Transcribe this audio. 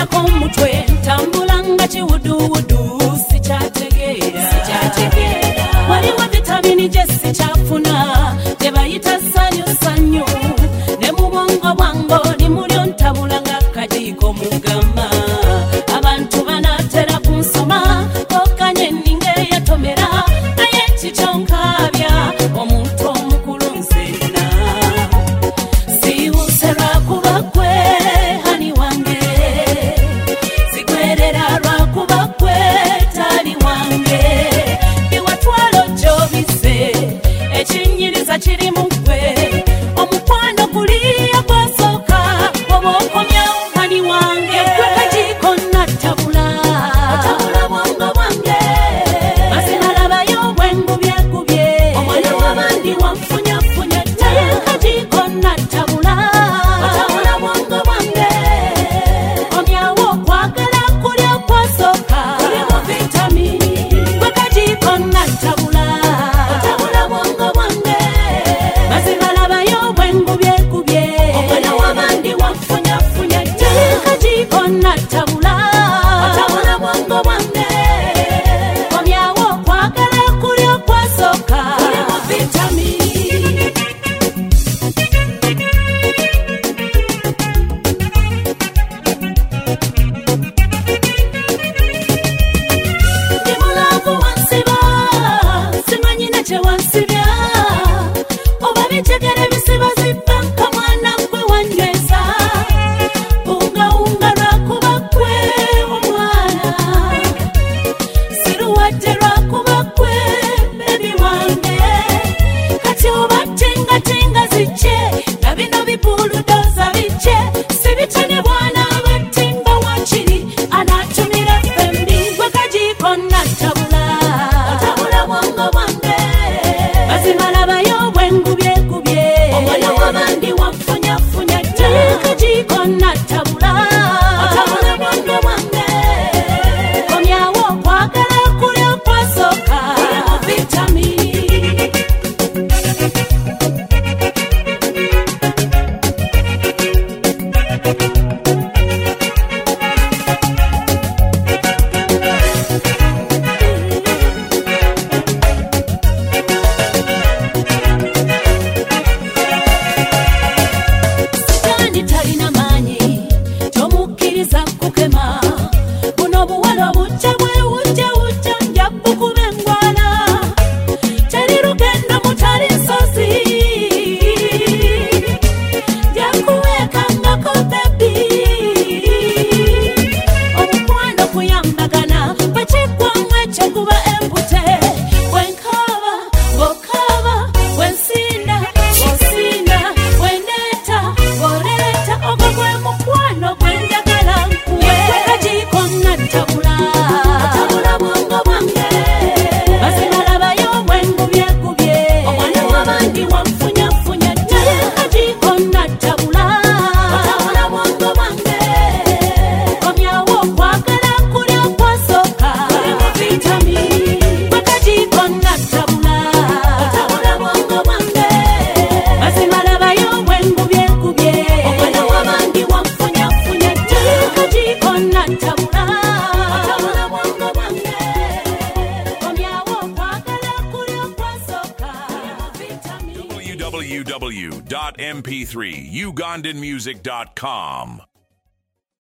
komutwe tambulanga chiwuduwudu sichategeera waliwo vitamini jesi chafuna tebayita sanyu ne mubongo bwango limulyo ntabulanga kajiko mugama abantu banatera kunsoma okanye ninge yatomera naye chichonkabya omuntu omukulu nzena siwusera kuba kwe hani wange sigwerera lwakuba kwe tali wange biwatwalo jobise ekinyiriza kiri mu gwe omukwano guliya gwasoka obokomya hani wange gwe kajiko natabula bwongo bwange masinalabayo bwengubye omwana w'abandi wamfunyafunya taye kajiko natabula bwongo bwange omyawo kwagala kulya kwasoka kulimu vitamini gwe kajiko natabula bwongo bwange masinalabayo bwengubye omwana w'abandi wamfunyafunya taye kajiko natabula bwongo bwange omyawo kwagala kulya kwasoka kulimu vitamini ndi mulavu wansiba simanyina kye wansibya oba bijegere bisiba zibba nka mwana gwe wanyweza unga lwakuba kwe omwana siruwadde lwakuba kwe bebi wange kati oba tingatinga zikye na bino bibuludoza bikye sibitane bwana abatimba wakiri anatumira fembi gwe kajiko natabula bwongo bwange bazimalabayo bwengubye omwana w'abandi wamfunyafunya taye kajiko natabula bwongo bwange omyawo kwagala kulya kwasoka kulimu vitamini kandi talina maanyi tomukkiriza kukema buno buwala bujja bwewujjawujja nja bukuba engwala teri lugendo mutali nsozi njakuweekangako bebi omukwano kuyambagana bwekiggwamu ekyo kuba empute bwenkaba bw'okaba bwensinda bw'osinda bweneeta bw'oleeta ogwo gwe mukwano gwenjagala nkuwe kajiko natabula bwongo bwange basinalabayo bwengubye omwana w'abandi wamfunyafunya taye kajiko natabula bwongo bwange omyawo kwagala kulya kwasoka kulimu vitamini gwe kajiko natabula bwongo bwange basinalabayo bwengubye omwana w'abandi wamfunyafunya taye kajiko natabula bwongo bwange omyawo kwagala kulya kwasoka vitamini www.mp3ugandanmusic.com